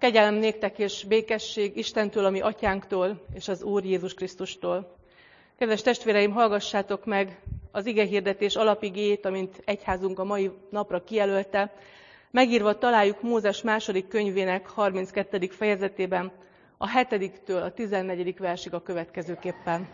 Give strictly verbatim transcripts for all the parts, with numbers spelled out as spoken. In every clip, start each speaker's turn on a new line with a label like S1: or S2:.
S1: Kegyelem néktek és békesség Istentől, a mi atyánktól, és az Úr Jézus Krisztustól. Kedves testvéreim, hallgassátok meg az igehirdetés alapigéjét, amint egyházunk a mai napra kijelölte. Megírva találjuk Mózes második könyvének harminckettedik fejezetében, a hetediktől a tizennegyedik versig a következőképpen.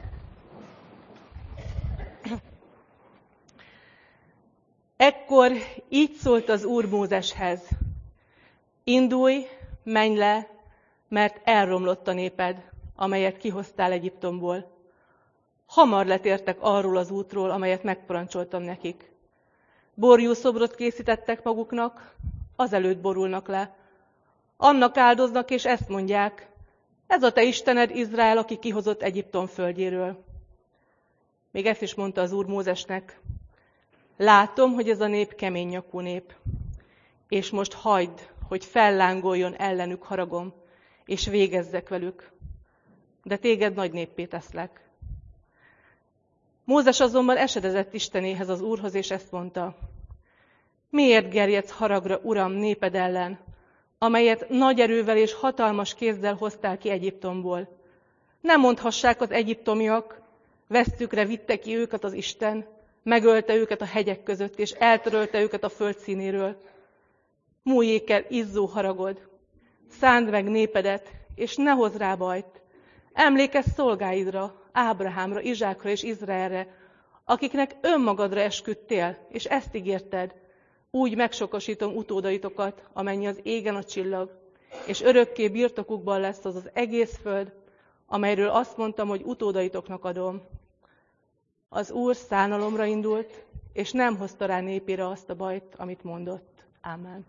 S1: Ekkor így szólt az Úr Mózeshez: indulj, menj le, mert elromlott a néped, amelyet kihoztál Egyiptomból. Hamar letértek arról az útról, amelyet megparancsoltam nekik. Borjúszobrot készítettek maguknak, azelőtt borulnak le. Annak áldoznak, és ezt mondják: ez a te Istened, Izrael, aki kihozott Egyiptom földjéről. Még ezt is mondta az Úr Mózesnek: látom, hogy ez a nép kemény nyakú nép, és most hagyd, hogy fellángoljon ellenük haragom, és végezzek velük. De téged nagy néppé teszlek. Mózes azonban esedezett Istenéhez, az Úrhoz, és ezt mondta: miért gerjedsz haragra, Uram, néped ellen, amelyet nagy erővel és hatalmas kézzel hoztál ki Egyiptomból? Nem mondhassák az egyiptomiak: vesztükre vitte ki őket az Isten, megölte őket a hegyek között, és eltörölte őket a föld színéről. Múljék el izzó haragod, szánd meg népedet, és ne hozz rá bajt. Emlékezz szolgáidra, Ábrahámra, Izsákra és Izraelre, akiknek önmagadra esküdtél, és ezt ígérted: úgy megsokasítom utódaitokat, amennyi az égen a csillag, és örökké birtokukban lesz az az egész föld, amelyről azt mondtam, hogy utódaitoknak adom. Az Úr szánalomra indult, és nem hozta rá népére azt a bajt, amit mondott. Ámen.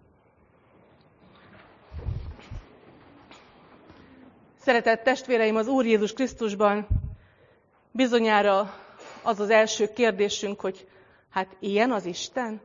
S1: Szeretett testvéreim, az Úr Jézus Krisztusban, bizonyára az az első kérdésünk, hogy hát ilyen az Isten?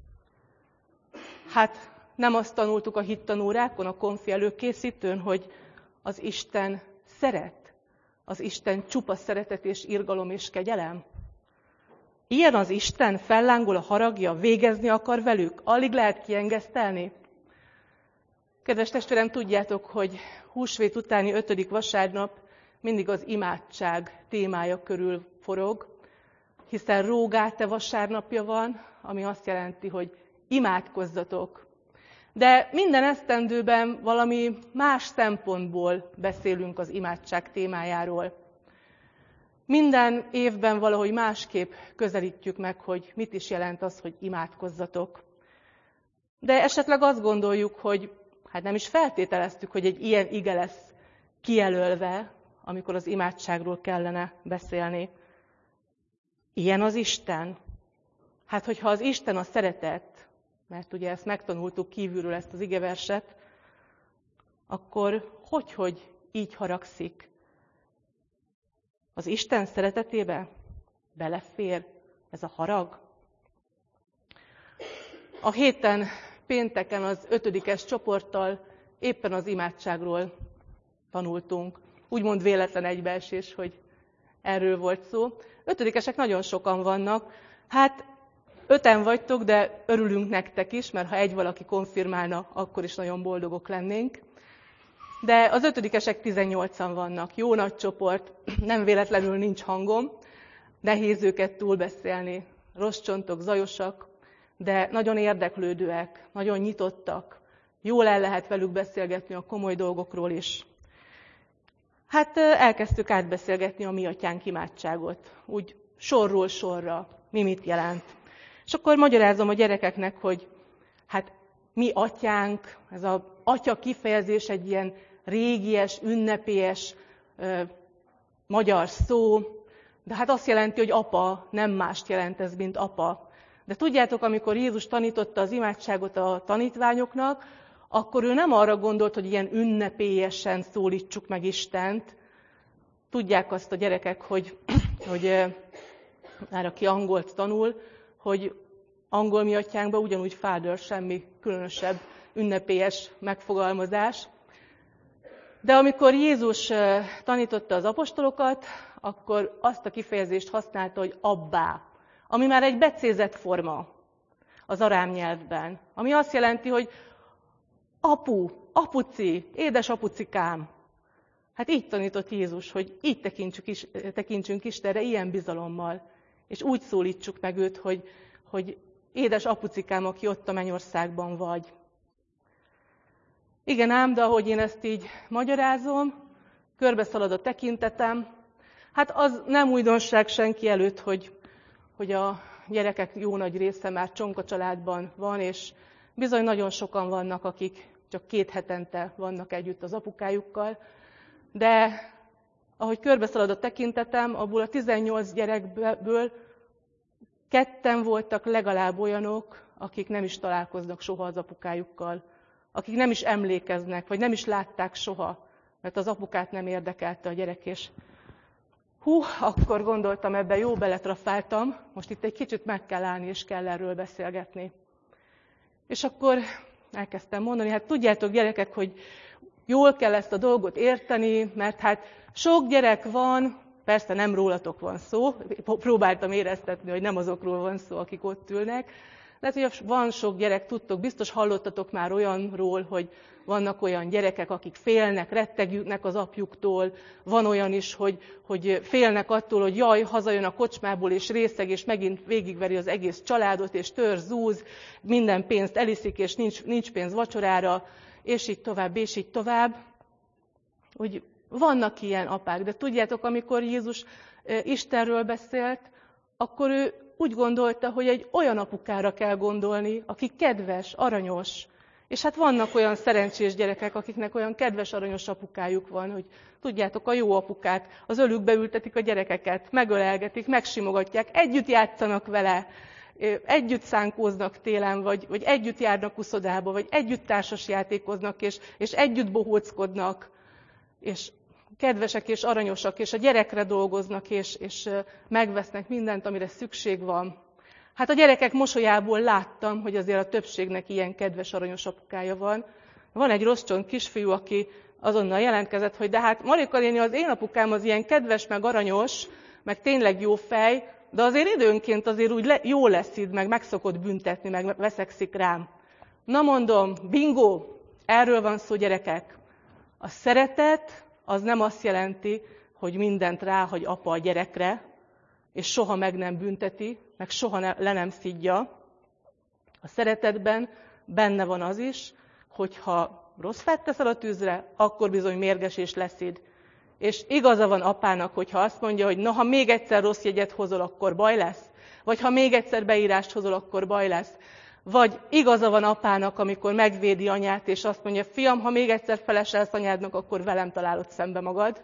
S1: Hát nem azt tanultuk a hittanórákon, a konfi előkészítőn, hogy az Isten szeret, az Isten csupa szeretet és irgalom és kegyelem? Ilyen az Isten, fellángol a haragja, végezni akar velük, alig lehet kiengesztelni? Kedves testvérem, tudjátok, hogy húsvét utáni ötödik vasárnap mindig az imádság témája körül forog, hiszen Rógáte vasárnapja van, ami azt jelenti, hogy imádkozzatok. De minden esztendőben valami más szempontból beszélünk az imádság témájáról. Minden évben valahogy másképp közelítjük meg, hogy mit is jelent az, hogy imádkozzatok. De esetleg azt gondoljuk, hogy hát nem is feltételeztük, hogy egy ilyen ige lesz kijelölve, amikor az imádságról kellene beszélni. Ilyen az Isten? Hát, hogyha az Isten a szeretet, mert ugye ezt megtanultuk kívülről, ezt az igeverset, akkor hogy, hogy így haragszik? Az Isten szeretetébe belefér ez a harag? A héten pénteken az ötödikes csoporttal éppen az imádságról tanultunk. Úgymond véletlen egybeesés, hogy erről volt szó. Ötödikesek nagyon sokan vannak. Hát öten vagytok, de örülünk nektek is, mert ha egy valaki konfirmálna, akkor is nagyon boldogok lennénk. De az ötödikesek tizennyolcan vannak. Jó nagy csoport, nem véletlenül nincs hangom. Nehéz őket túlbeszélni. Rossz csontok, zajosak, de nagyon érdeklődőek, nagyon nyitottak. Jól el lehet velük beszélgetni a komoly dolgokról is. Hát elkezdtük átbeszélgetni a Mi Atyánk imádságot, úgy sorról sorra, mi mit jelent. És akkor magyarázom a gyerekeknek, hogy hát Mi Atyánk, ez az atya kifejezés egy ilyen régies, ünnepélyes ö, magyar szó, de hát azt jelenti, hogy apa, nem mást jelent ez, mint apa. De tudjátok, amikor Jézus tanította az imádságot a tanítványoknak, akkor ő nem arra gondolt, hogy ilyen ünnepélyesen szólítsuk meg Istent. Tudják azt a gyerekek, hogy, hogy már aki angolt tanul, hogy angol Mi Atyánkban ugyanúgy Father, semmi különösebb ünnepélyes megfogalmazás. De amikor Jézus tanította az apostolokat, akkor azt a kifejezést használta, hogy abbá, ami már egy becézett forma az arám nyelvben. Ami azt jelenti, hogy Apu, apuci, édes apucikám. Hát így tanított Jézus, hogy így tekintsünk, is, tekintsünk Istenre, ilyen bizalommal. És úgy szólítsuk meg őt, hogy, hogy édes apucikám, aki ott a mennyországban vagy. Igen ám, de ahogy én ezt így magyarázom, körbeszalad a tekintetem. Hát az nem újdonság senki előtt, hogy, hogy a gyerekek jó nagy része már csonka családban van, és bizony nagyon sokan vannak, akik csak két hetente vannak együtt az apukájukkal. De ahogy körbeszalad a tekintetem, abból a tizennyolc gyerekből ketten voltak legalább olyanok, akik nem is találkoznak soha az apukájukkal, akik nem is emlékeznek, vagy nem is látták soha, mert az apukát nem érdekelte a gyerek, és hú, akkor gondoltam, ebben jó beletrafáltam, most itt egy kicsit meg kell állni, és kell erről beszélgetni. És akkor elkezdtem mondani, hát tudjátok gyerekek, hogy jól kell ezt a dolgot érteni, mert hát sok gyerek van, persze nem rólatok van szó, próbáltam éreztetni, hogy nem azokról van szó, akik ott ülnek, de hát, hogy van sok gyerek, tudtok, biztos hallottatok már olyanról, hogy vannak olyan gyerekek, akik félnek, rettegnek az apjuktól, van olyan is, hogy, hogy félnek attól, hogy jaj, hazajön a kocsmából, és részeg, és megint végigveri az egész családot, és tör, zúz, minden pénzt eliszik, és nincs, nincs pénz vacsorára, és így tovább, és így tovább. Úgy vannak ilyen apák, de tudjátok, amikor Jézus Istenről beszélt, akkor ő úgy gondolta, hogy egy olyan apukára kell gondolni, aki kedves, aranyos. És hát vannak olyan szerencsés gyerekek, akiknek olyan kedves, aranyos apukájuk van, hogy tudjátok, a jó apukák az ölükbe ültetik a gyerekeket, megölelgetik, megsimogatják, együtt játszanak vele, együtt szánkóznak télen, vagy, vagy együtt járnak uszodába, vagy együtt társasjátékoznak, és, és együtt bohóckodnak, és kedvesek és aranyosak, és a gyerekre dolgoznak, és, és megvesznek mindent, amire szükség van. Hát a gyerekek mosolyából láttam, hogy azért a többségnek ilyen kedves, aranyos apukája van. Van egy rossz csont kisfiú, aki azonnal jelentkezett, hogy de hát Marika néni, az én apukám az ilyen kedves, meg aranyos, meg tényleg jó fej, de azért időnként azért úgy le, jó leszid, meg meg szokott büntetni, meg veszekszik rám. Na mondom, bingo, erről van szó gyerekek. A szeretet az nem azt jelenti, hogy mindent ráhagy apa a gyerekre, és soha meg nem bünteti, meg soha ne, le nem szidja. A szeretetben benne van az is, hogyha rossz fát teszel a tűzre, akkor bizony mérges és leszid. És igaza van apának, hogyha azt mondja, hogy na, ha még egyszer rossz jegyet hozol, akkor baj lesz. Vagy ha még egyszer beírást hozol, akkor baj lesz. Vagy igaza van apának, amikor megvédi anyát, és azt mondja, fiam, ha még egyszer feleselsz anyádnak, akkor velem találod szembe magad.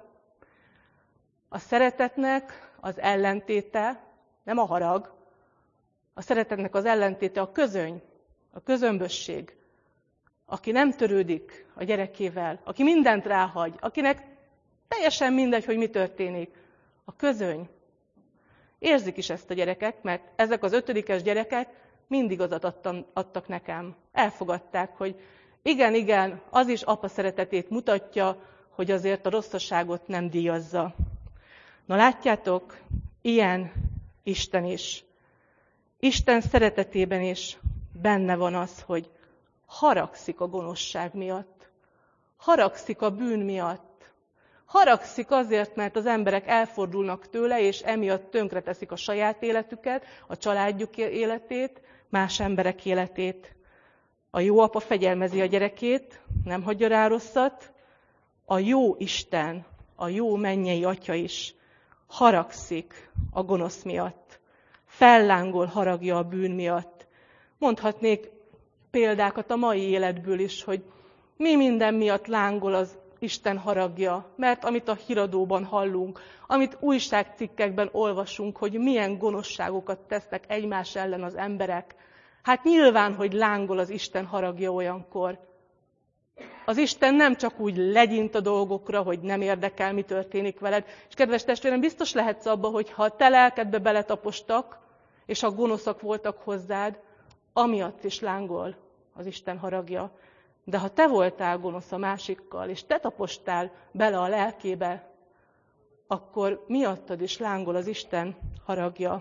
S1: A szeretetnek az ellentéte, nem a harag, a szeretetnek az ellentéte a közöny, a közömbösség, aki nem törődik a gyerekével, aki mindent ráhagy, akinek teljesen mindegy, hogy mi történik. A közöny. Érzik is ezt a gyerekek, mert ezek az ötödikes gyerekek mind igazat adtam, adtak nekem. Elfogadták, hogy igen, igen, az is apa szeretetét mutatja, hogy azért a rosszasságot nem díjazza. Na látjátok, ilyen Isten is. Isten szeretetében is benne van az, hogy haragszik a gonoszság miatt. Haragszik a bűn miatt. Haragszik azért, mert az emberek elfordulnak tőle, és emiatt tönkreteszik a saját életüket, a családjuk életét, más emberek életét. A jó apa fegyelmezi a gyerekét, nem hagyja rá rosszat. A jó Isten, a jó mennyei Atya is haragszik a gonosz miatt. Fellángol haragja a bűn miatt. Mondhatnék példákat a mai életből is, hogy mi minden miatt lángol az Isten haragja, mert amit a híradóban hallunk, amit újságcikkekben olvasunk, hogy milyen gonoszságokat tesznek egymás ellen az emberek, hát nyilván, hogy lángol az Isten haragja olyankor. Az Isten nem csak úgy legyint a dolgokra, hogy nem érdekel, mi történik veled. És kedves testvérem, biztos lehetsz abba, hogy ha a te lelkedbe beletapostak, és ha gonoszak voltak hozzád, amiatt is lángol az Isten haragja. De ha te voltál gonosz a másikkal, és te tapostál bele a lelkébe, akkor miattad is lángol az Isten haragja.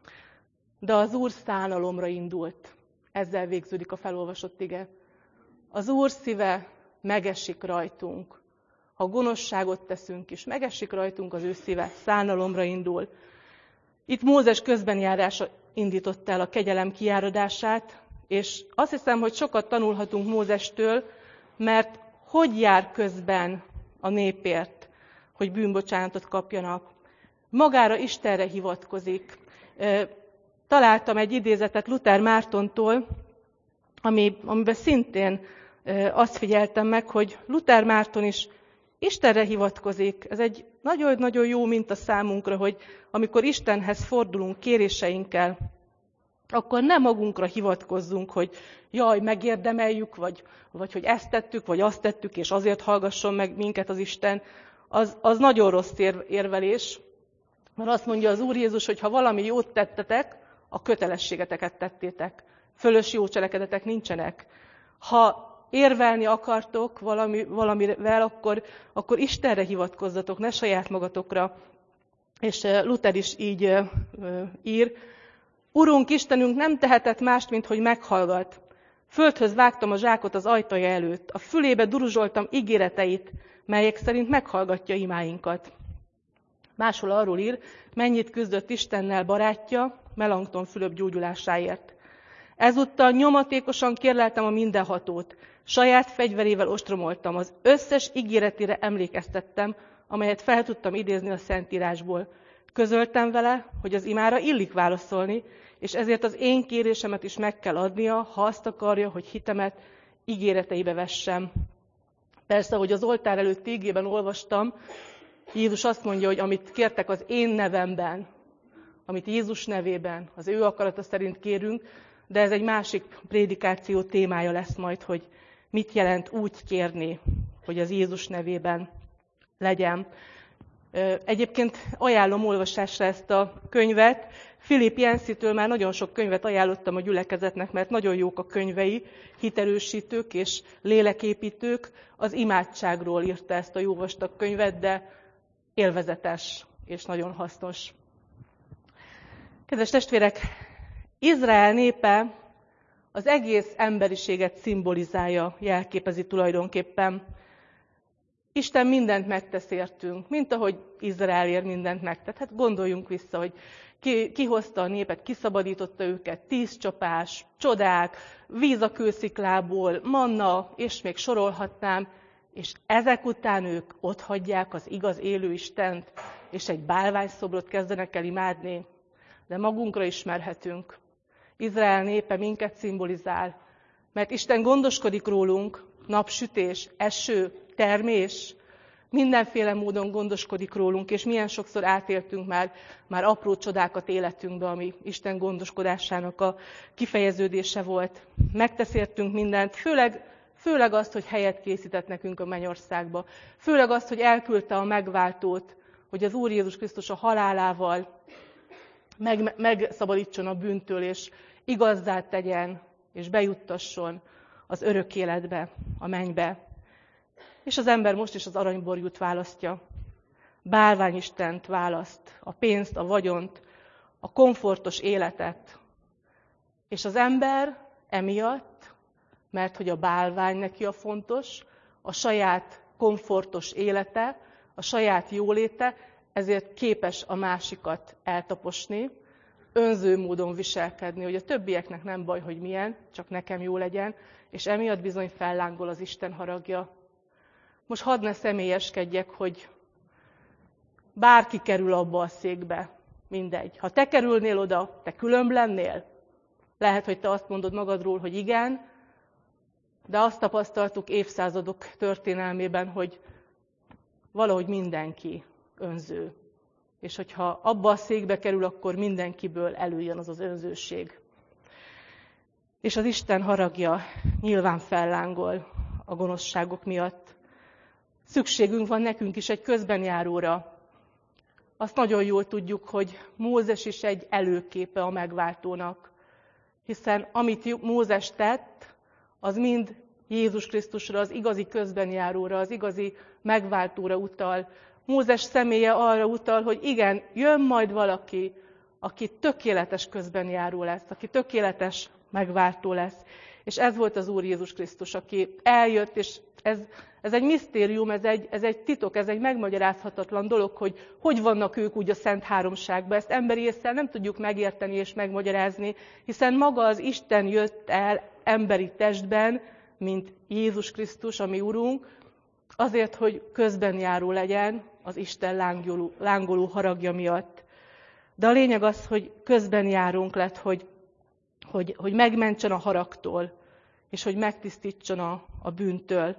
S1: De az Úr szánalomra indult. Ezzel végződik a felolvasott ige. Az Úr szíve megesik rajtunk. Ha gonoszságot teszünk is, megesik rajtunk, az ő szíve szánalomra indul. Itt Mózes közbenjárása indította el a kegyelem kiáradását, és azt hiszem, hogy sokat tanulhatunk Mózestől, mert hogy jár közben a népért, hogy bűnbocsánatot kapjanak. Magára Istenre hivatkozik. Találtam egy idézetet Luther Mártontól, ami, amiben szintén azt figyeltem meg, hogy Luther Márton is Istenre hivatkozik. Ez egy nagyon-nagyon jó minta számunkra, hogy amikor Istenhez fordulunk kéréseinkkel, akkor nem magunkra hivatkozzunk, hogy jaj, megérdemeljük, vagy, vagy hogy ezt tettük, vagy azt tettük, és azért hallgasson meg minket az Isten. Az, az nagyon rossz érvelés, mert azt mondja az Úr Jézus, hogy ha valami jót tettetek, a kötelességeteket tettétek. Fölös jó cselekedetek nincsenek. Ha érvelni akartok valami, valamivel, akkor, akkor Istenre hivatkozzatok, ne saját magatokra. És Luther is így ír. Urunk Istenünk nem tehetett mást, mint hogy meghallgat. Földhöz vágtam a zsákot az ajtaja előtt. A fülébe duruzsoltam ígéreteit, melyek szerint meghallgatja imáinkat. Máshol arról ír, mennyit küzdött Istennel barátja Melankton Fülöp gyógyulásáért. Ezúttal nyomatékosan kérleltem a mindenhatót, saját fegyverével ostromoltam, az összes ígéretére emlékeztettem, amelyet fel tudtam idézni a Szentírásból. Közöltem vele, hogy az imára illik válaszolni, és ezért az én kérésemet is meg kell adnia, ha azt akarja, hogy hitemet ígéreteibe vessem. Persze, hogy az oltár előtt igében olvastam, Jézus azt mondja, hogy amit kértek az én nevemben, amit Jézus nevében, az ő akarata szerint kérünk, de ez egy másik prédikáció témája lesz majd, hogy mit jelent úgy kérni, hogy az Jézus nevében legyen. Egyébként ajánlom olvasásra ezt a könyvet. Philip Yancey-től már nagyon sok könyvet ajánlottam a gyülekezetnek, mert nagyon jók a könyvei, hiterősítők és léleképítők. Az imádságról írta ezt a jó vastag könyvet, de élvezetes és nagyon hasznos. Kedves testvérek, Izrael népe az egész emberiséget szimbolizálja, jelképezi tulajdonképpen. Isten mindent megtesz értünk, mint ahogy Izraelért mindent megtett. Hát gondoljunk vissza, hogy ki, kihozta a népet, kiszabadította őket, tíz csapás, csodák, víz a kősziklából, manna, és még sorolhatnám, és ezek után ők otthagyják az igaz élő Istent, és egy bálványszobrot kezdenek el imádni. De magunkra ismerhetünk. Izrael népe minket szimbolizál, mert Isten gondoskodik rólunk, napsütés, eső, termés, mindenféle módon gondoskodik rólunk, és milyen sokszor átéltünk már, már apró csodákat életünkbe, ami Isten gondoskodásának a kifejeződése volt. Megtesz értünk mindent, főleg, főleg azt, hogy helyet készített nekünk a mennyországba. Főleg azt, hogy elküldte a megváltót, hogy az Úr Jézus Krisztus a halálával meg, megszabadítson a bűntől, és igazzá tegyen, és bejuttasson az örök életbe, a mennybe. És az ember most is az aranyborjút választja. Bálványistent választ, a pénzt, a vagyont, a komfortos életet. És az ember emiatt, mert hogy a bálvány neki a fontos, a saját komfortos élete, a saját jóléte, ezért képes a másikat eltaposni, önző módon viselkedni, hogy a többieknek nem baj, hogy milyen, csak nekem jó legyen, és emiatt bizony fellángol az Isten haragja. Most hadd ne személyeskedjek, hogy bárki kerül abba a székbe, mindegy. Ha te kerülnél oda, te különb lennél? Lehet, hogy te azt mondod magadról, hogy igen, de azt tapasztaltuk évszázadok történelmében, hogy valahogy mindenki önző. És hogyha abba a székbe kerül, akkor mindenkiből előjön az az önzőség. És az Isten haragja nyilván fellángol a gonoszságok miatt. Szükségünk van nekünk is egy közbenjáróra. Azt nagyon jól tudjuk, hogy Mózes is egy előképe a megváltónak. Hiszen amit Mózes tett, az mind Jézus Krisztusra, az igazi közbenjáróra, az igazi megváltóra utal. Mózes személye arra utal, hogy igen, jön majd valaki, aki tökéletes közbenjáró lesz, aki tökéletes megváltó lesz. És ez volt az Úr Jézus Krisztus, aki eljött, és ez, ez egy misztérium, ez egy, ez egy titok, ez egy megmagyarázhatatlan dolog, hogy hogy vannak ők úgy a Szent Háromságban. Ezt emberi ésszel nem tudjuk megérteni és megmagyarázni, hiszen maga az Isten jött el emberi testben, mint Jézus Krisztus, ami Urunk, azért, hogy közbenjáró legyen az Isten lángoló, lángoló haragja miatt. De a lényeg az, hogy közbenjárónk lett, hogy, hogy, hogy megmentsen a haragtól, és hogy megtisztítson a, a bűntől.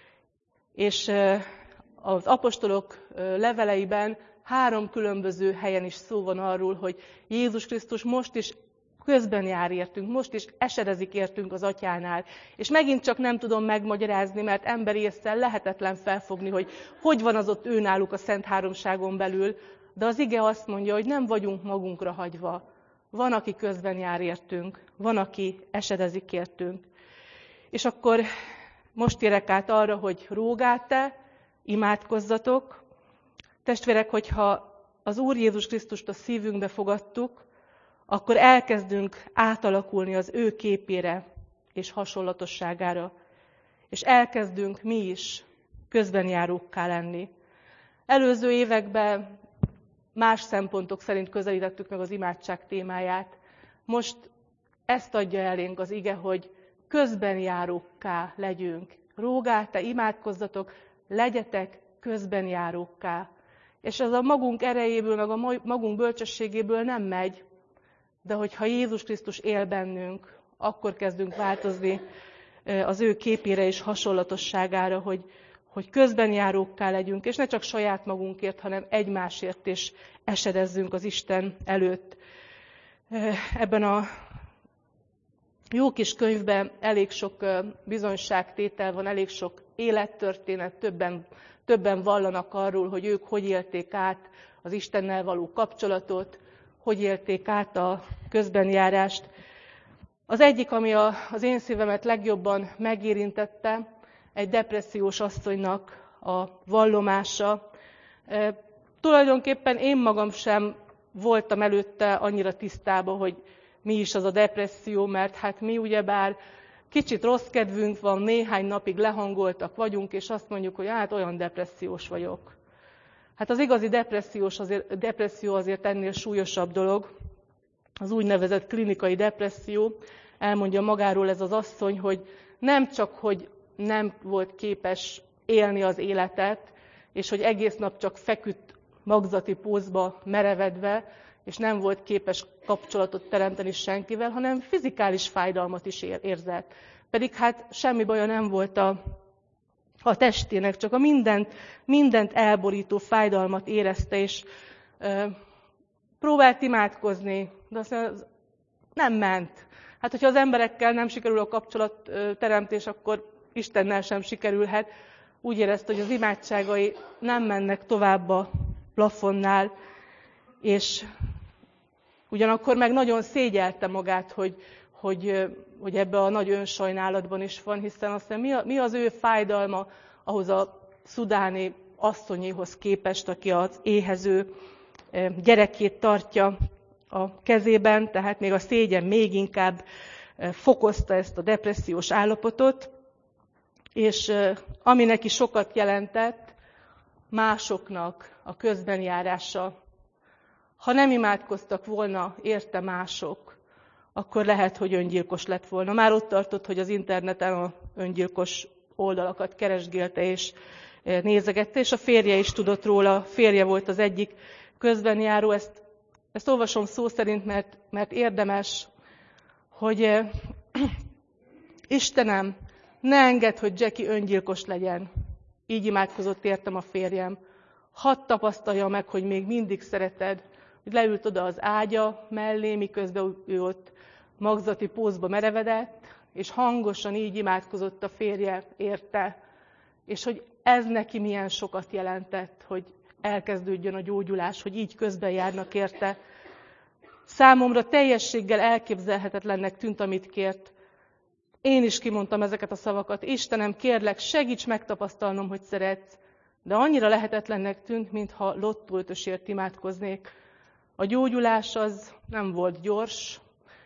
S1: És az apostolok leveleiben három különböző helyen is szó van arról, hogy Jézus Krisztus most is közben jár értünk, most is esedezik értünk az Atyánál. És megint csak nem tudom megmagyarázni, mert emberi ésszel lehetetlen felfogni, hogy hogy van az ott ő náluk a Szent Háromságon belül, de az ige azt mondja, hogy nem vagyunk magunkra hagyva. Van, aki közben jár értünk, van, aki esedezik értünk. És akkor most érek át arra, hogy rógáte, imádkozzatok. Testvérek, hogyha az Úr Jézus Krisztust a szívünkbe fogadtuk, akkor elkezdünk átalakulni az ő képére és hasonlatosságára, és elkezdünk mi is közbenjárókká lenni. Előző években más szempontok szerint közelítettük meg az imádság témáját. Most ezt adja elénk az ige, hogy közbenjárókká legyünk. Rógáte, imádkozzatok, legyetek közbenjárókká. És ez a magunk erejéből, meg a magunk bölcsességéből nem megy, de hogyha Jézus Krisztus él bennünk, akkor kezdünk változni az ő képére és hasonlatosságára, hogy, hogy közbenjárókká legyünk, és ne csak saját magunkért, hanem egymásért is esedezzünk az Isten előtt. Ebben a jó kis könyvben elég sok bizonyságtétel van, elég sok élettörténet, többen, többen vallanak arról, hogy ők hogy élték át az Istennel való kapcsolatot, hogy élték át a közbenjárást. Az egyik, ami a, az én szívemet legjobban megérintette, egy depressziós asszonynak a vallomása. E, tulajdonképpen én magam sem voltam előtte annyira tisztában, hogy mi is az a depresszió, mert hát mi ugyebár kicsit rossz kedvünk van, néhány napig lehangoltak vagyunk, és azt mondjuk, hogy hát olyan depressziós vagyok. Hát az igazi depressziós azért, depresszió azért ennél súlyosabb dolog, az úgynevezett klinikai depresszió. Elmondja magáról ez az asszony, hogy nem csak, hogy nem volt képes élni az életet, és hogy egész nap csak feküdt magzati pózba merevedve, és nem volt képes kapcsolatot teremteni senkivel, hanem fizikális fájdalmat is érzett. Pedig hát semmi baja nem volt a, a testének, csak a mindent, mindent elborító fájdalmat érezte, és e, próbált imádkozni, de aztán nem ment. Hát, hogyha az emberekkel nem sikerül a kapcsolatteremtés, akkor Istennel sem sikerülhet. Úgy érezte, hogy az imádságai nem mennek tovább a plafonnál, és ugyanakkor meg nagyon szégyelte magát, hogy, hogy, hogy ebbe a nagy önsajnálatban is van, hiszen aztán mi, a, mi az ő fájdalma ahhoz a szudáni asszonyéhoz képest, aki az éhező gyerekét tartja a kezében, tehát még a szégyen még inkább fokozta ezt a depressziós állapotot, és ami neki sokat jelentett, másoknak a közbenjárása. Ha nem imádkoztak volna érte mások, akkor lehet, hogy öngyilkos lett volna. Már ott tartott, hogy az interneten a öngyilkos oldalakat keresgélte és nézegette, és a férje is tudott róla, a férje volt az egyik közbenjáró. Ezt, ezt olvasom szó szerint, mert, mert érdemes, hogy eh, Istenem, ne engedd, hogy Jackie öngyilkos legyen. Így imádkozott értem a férjem. Hadd tapasztalja meg, hogy még mindig szereted, hogy leült oda az ágya mellé, miközben ő ott magzati pózba merevedett, és hangosan így imádkozott a férje érte. És hogy ez neki milyen sokat jelentett, hogy elkezdődjön a gyógyulás, hogy így közben járnak érte. Számomra teljességgel elképzelhetetlennek tűnt, amit kért. Én is kimondtam ezeket a szavakat. Istenem, kérlek, segíts megtapasztalnom, hogy szeretsz. De annyira lehetetlennek tűnt, mintha lottó ötösért imádkoznék. A gyógyulás az nem volt gyors,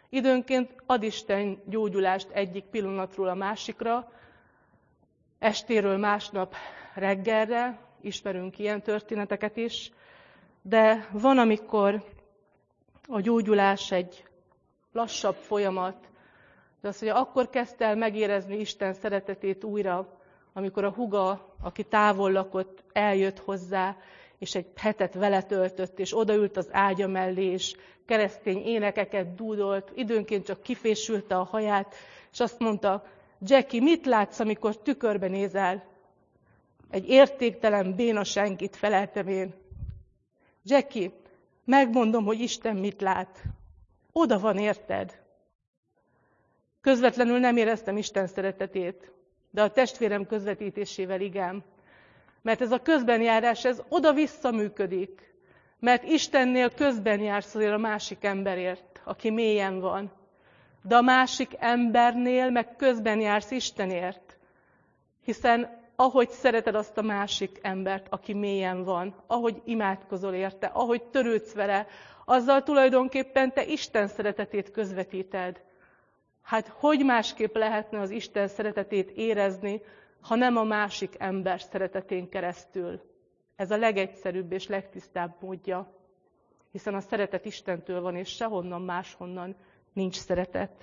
S1: Időnként ad Isten gyógyulást egyik pillanatról a másikra, estéről másnap reggelre, ismerünk ilyen történeteket is, de van, amikor a gyógyulás egy lassabb folyamat, de azt mondja, akkor kezdte el megérezni Isten szeretetét újra, amikor a húga, aki távol lakott, eljött hozzá, és egy hetet vele töltött, és odaült az ágya mellé, és keresztény énekeket dúdolt, időnként csak kifésülte a haját, és azt mondta, Jackie, mit látsz, amikor tükörbe nézel? Egy értéktelen béna senkit, feleltem én. Jackie, megmondom, hogy Isten mit lát. Oda van, érted? Közvetlenül nem éreztem Isten szeretetét, de a testvérem közvetítésével igen. Mert ez a közbenjárás, ez oda-vissza működik. Mert Istennél közben jársz azért a másik emberért, aki mélyen van. De a másik embernél meg közben jársz Istenért. Hiszen ahogy szereted azt a másik embert, aki mélyen van, ahogy imádkozol érte, ahogy törődsz vele, azzal tulajdonképpen te Isten szeretetét közvetíted. Hát hogy másképp lehetne az Isten szeretetét érezni, ha nem a másik ember szeretetén keresztül? Ez a legegyszerűbb és legtisztább módja, hiszen a szeretet Istentől van, és sehonnan máshonnan nincs szeretet.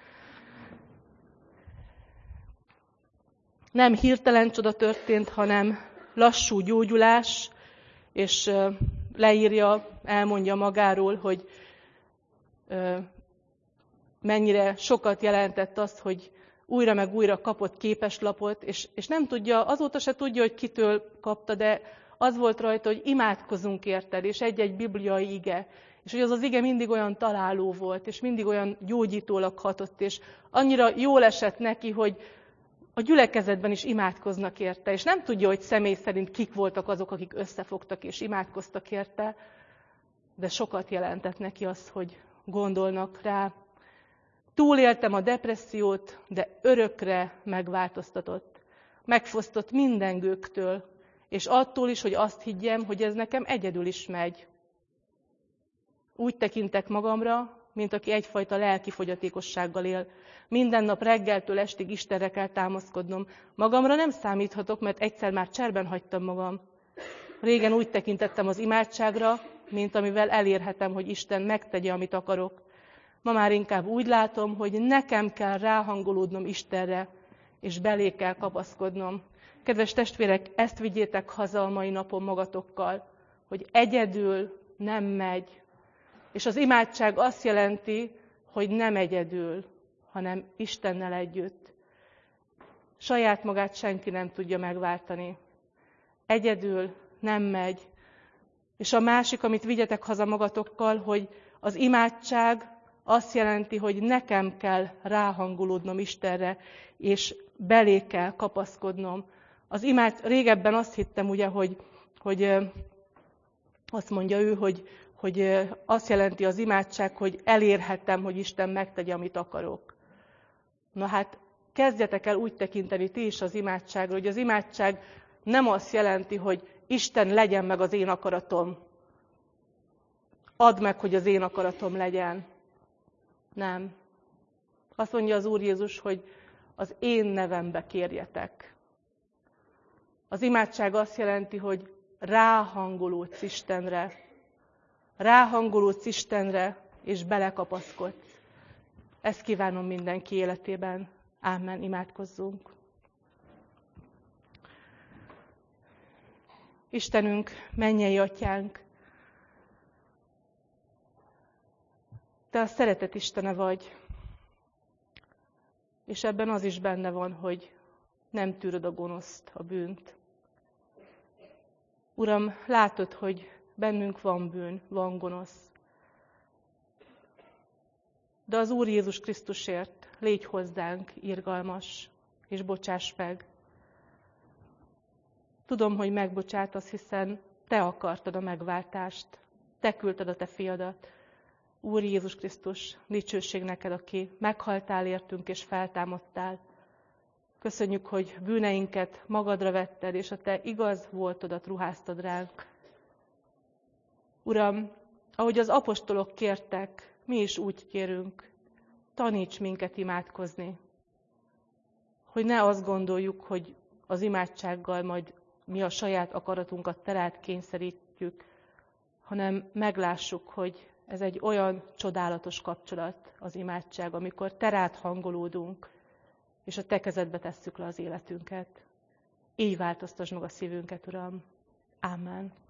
S1: Nem hirtelen csoda történt, hanem lassú gyógyulás, és leírja, elmondja magáról, hogy mennyire sokat jelentett az, hogy újra meg újra kapott képeslapot, és, és nem tudja, azóta se tudja, hogy kitől kapta, de az volt rajta, hogy imádkozunk érted, és egy-egy bibliai ige. És hogy az az ige mindig olyan találó volt, és mindig olyan gyógyítólag hatott, és annyira jól esett neki, hogy a gyülekezetben is imádkoznak érte, és nem tudja, hogy személy szerint kik voltak azok, akik összefogtak és imádkoztak érte, de sokat jelentett neki az, hogy gondolnak rá. Túléltem a depressziót, de örökre megváltoztatott. Megfosztott minden gőgtől, és attól is, hogy azt higgyem, hogy ez nekem egyedül is megy. Úgy tekintek magamra, mint aki egyfajta lelki fogyatékossággal él. Minden nap reggeltől estig Istenre kell támaszkodnom. Magamra nem számíthatok, mert egyszer már cserben hagytam magam. Régen úgy tekintettem az imádságra, mint amivel elérhetem, hogy Isten megtegye, amit akarok. Ma már inkább úgy látom, hogy nekem kell ráhangolódnom Istenre, és belé kell kapaszkodnom. Kedves testvérek, ezt vigyétek haza a mai napon magatokkal, hogy egyedül nem megy. És az imádság azt jelenti, hogy nem egyedül, hanem Istennel együtt. Saját magát senki nem tudja megváltani. Egyedül nem megy. És a másik, amit vigyetek haza magatokkal, hogy az imádság azt jelenti, hogy nekem kell ráhangolódnom Istenre, és belé kell kapaszkodnom. Az imád, régebben azt hittem, ugye, hogy, hogy azt mondja ő, hogy, hogy azt jelenti az imádság, hogy elérhetem, hogy Isten megtegye, amit akarok. Na hát, kezdjetek el úgy tekinteni ti is az imádságra, hogy az imádság nem azt jelenti, hogy Isten legyen meg az én akaratom. Add meg, hogy az én akaratom legyen. Nem. Azt mondja az Úr Jézus, hogy az én nevembe kérjetek. Az imádság azt jelenti, hogy ráhangolódsz Istenre. Ráhangolódsz Istenre, és belekapaszkodsz. Ezt kívánom mindenki életében. Ámen, imádkozzunk. Istenünk, mennyei Atyánk, Te a szeretet Istene vagy, és ebben az is benne van, hogy nem tűröd a gonoszt, a bűnt. Uram, látod, hogy bennünk van bűn, van gonosz. De az Úr Jézus Krisztusért légy hozzánk irgalmas, és bocsáss meg. Tudom, hogy megbocsátasz, hiszen Te akartad a megváltást. Te küldted a Te fiadat. Úr Jézus Krisztus, dicsőség neked, aki meghaltál értünk és feltámadtál. Köszönjük, hogy bűneinket magadra vetted, és a Te igaz voltodat ruháztad ránk. Uram, ahogy az apostolok kértek, mi is úgy kérünk. taníts minket imádkozni. Hogy ne azt gondoljuk, hogy az imádsággal majd mi a saját akaratunkat te rád kényszerítjük, hanem meglássuk, hogy ez egy olyan csodálatos kapcsolat az imádság, amikor te rád hangolódunk, és a te kezedbe tesszük le az életünket. Így változtasd meg a szívünket, Uram. Amen.